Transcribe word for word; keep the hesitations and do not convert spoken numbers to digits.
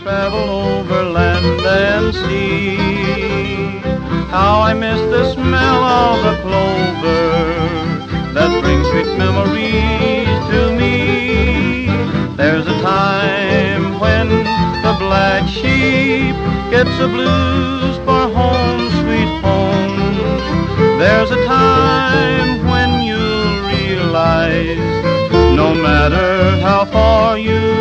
travel over land and sea. How I miss the smell of the clover that brings sweet memories to me. There's a time when the black sheep gets the blues for home, sweet home. There's a time when you'll realize no matter how far you